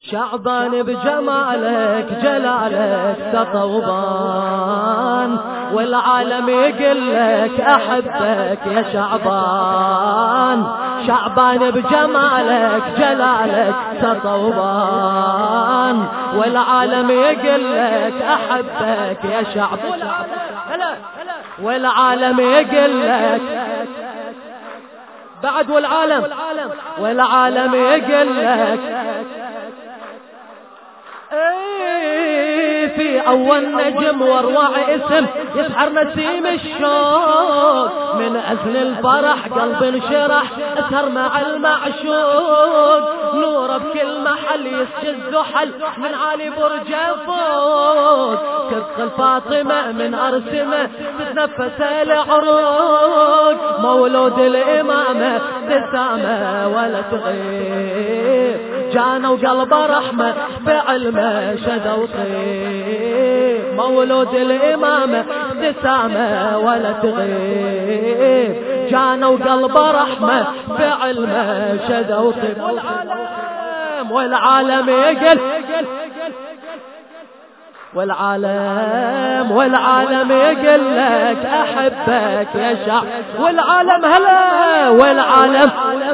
شعبان بجمالك جلالك تطوبان، والعالم يقلك أحبك يا شعبان. شعبان بجمالك جلالك تطوبان، والعالم يقلك أحبك يا شعبان. والعالم يقلك بعد، والعالم يقلك في أول نجم واروع اسم يسحر نسيم الشوق، من أزل الفرح قلب انشرح اسهر مع المعشوق. نوره بكل محل يسجد زحل من عالي برج فوق، تدخل فاطمة من أرسمة تتنفس العروق. مولود الإمامة ابتسامة ولا تغيب، جانا وقلب رحمة بعلمه شذا وطيب. مولود الإمامة ابتسامة ولا تغيب، جانا وقلب رحمة بعلمه شذا وطيب. والعالم يقل، والعالم يقل لك أحبك يا شعب. والعالم هلا، والعالم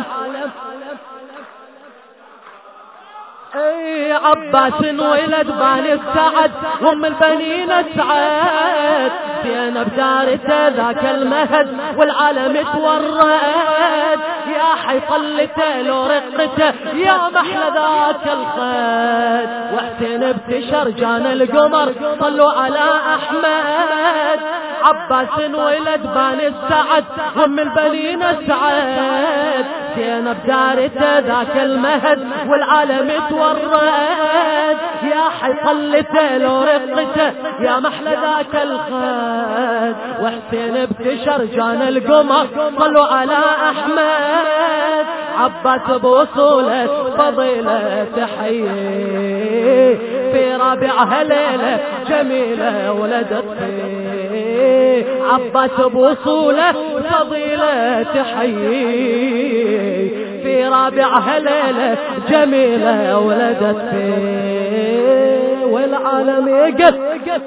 عباس ولد بني السعد وام البنين السعد. زينب دارته ذاك المهد والعالم تورد، يا حي طلته لو رقته يا محلى ذاك الخد. وحسين بتشر جان القمر طلوا على أحمد. عباس ولد بني السعد وام البنين السعد. زينب دارته ذاك المهد والعالم تورد، يا حي طلته لو رقته يا محلى ذاك الخد. وحسين بتشر جان القمر طلوا على أحمد. عباس بوصوله فضيلة تحيي، في رابعها ليلة جميلة ولدت فيه. عباس بوصوله فضيلة تحيي، في رابعها ليلة جميلة ولدت فيه. والعالم يقل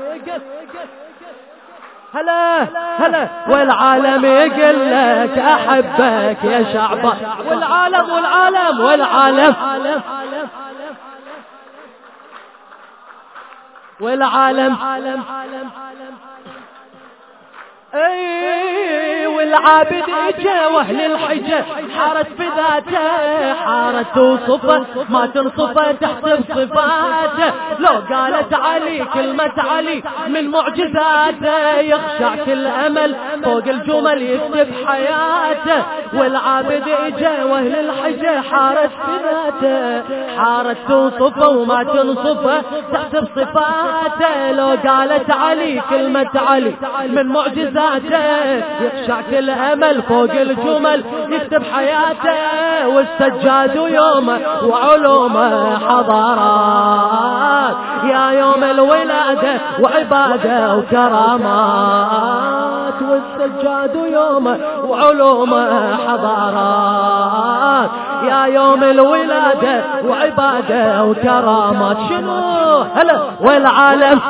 هلا هلا، والعالم يقل لك أحبك يا شعبان. والعالم والعالم والعالم والعالم والعابد اجا واهل الحجة حارت بذاته، حارت توصفه ما تنصفه تحسب صفاته. لو قالت علي كلمة علي من معجزاته، يخشع كل امل فوق الجمل يكتب حياته. والعابد اجا واهل الحجة حارت بذاته، حارت توصفه وما تنصفه تحسب صفاته. لو قالت علي كلمة علي من معجزاته، يخشع كل امل فوق الجمل يكتب حياته. والسجاد يومه وعلومه حضارات، يا يوم الولادة وعبادة وكرامات. والسجاد يومه وعلومه حضارات، يا يوم الولادة وعبادة وكرامات. شنو هلا والعالم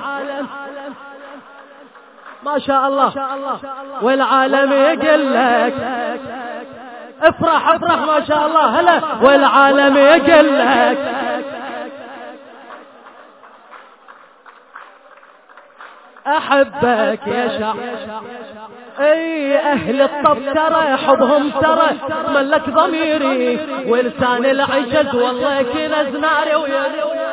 ما شاء الله، والعالم يقل لك افرح افرح ما شاء الله هلا. والعالم يقل لك أحبك يا شعب. اي اهل الطب ترى حبهم ترى ملك ضميري، ولسان العجز والله كنز ناري ويا.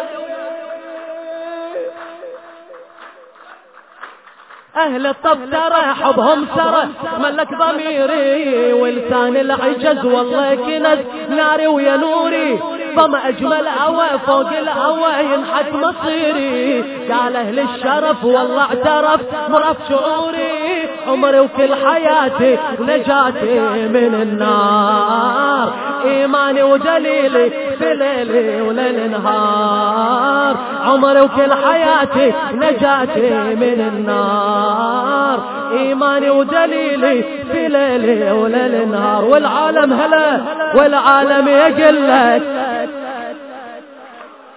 أهل الطب ترى حبهم سرى ملك ضميري، ولسان العجز والله كنز ناري ويا نوري. ضم أجمل أوى فوق الأوى ينحت مصيري، قال أهل الشرف والله اعترف مرف شعوري. عمري وكل حياتي ونجاتي من النار، إيماني ودليلي في ليلي وليل نهار. عمري وكل حياتي نجاتي من النار، إيماني ودليلي في ليلي وليل نهار. والعالم هلا والعالم يقلك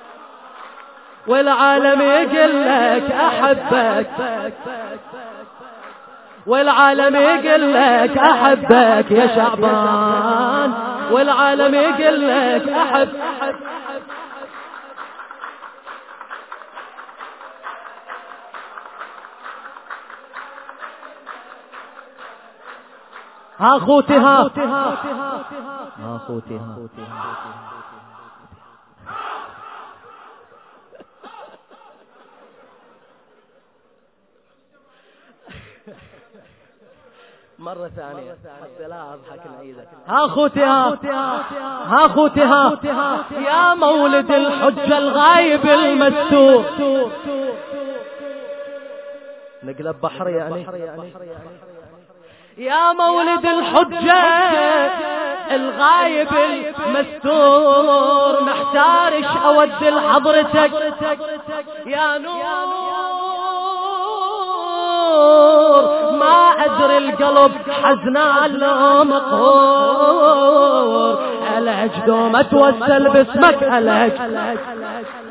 والعالم يقول لك أحبك، والعالم يقول لك أحبك يا شعبان، والعالم يقول لك أحبك. ها خوتي ها خوتي ها مرة ثانية حتى لا أضحك نعيدها. ها خوتي ها خوتي ها يا مولد الحجة الغايب المستور. نقلب بحر يعني يا مولد الحجة الغايب المستور، محتارش أود لحضرتك يا نور، ما أدري القلب حزنان لو مقهور، ألج دوم أتوسل باسمك ألج